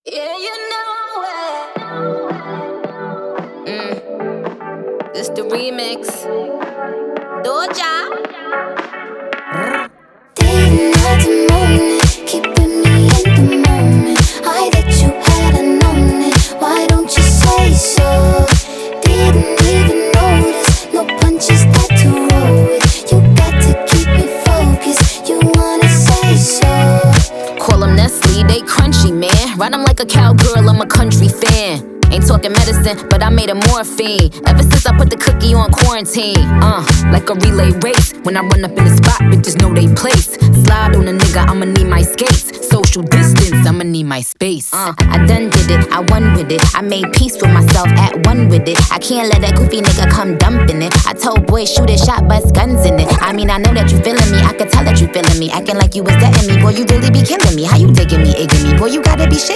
Yeah, you know it. This the remix. Doja. Didn't have to moan it, keeping me in the moment. I that you hadn't known it. Why don't you say so? Didn't even notice, no punches that to roll with. You got to keep me focused. You wanna say so? Call them Nestle, they crunchy, man. Ride them like a cowgirl, I'm a country fan. Ain't talking medicine, but I made a morphine. Ever since I put the cookie on quarantine. Like a relay race. When I run up in the spot, bitches know they place. Slide on a nigga, I'ma need my skates. Social distance, I'ma need my space. I done did it, I won with it. I made peace with myself, at one with it. I can't let that goofy nigga come dumping it. I told boys, shoot a shot, bust guns in it. I mean, I know that you feeling me, I can tell that you feeling me. Acting like you was dating me, boy, you really be killing me. How you digging me, egging me? Boy, you gotta be shitting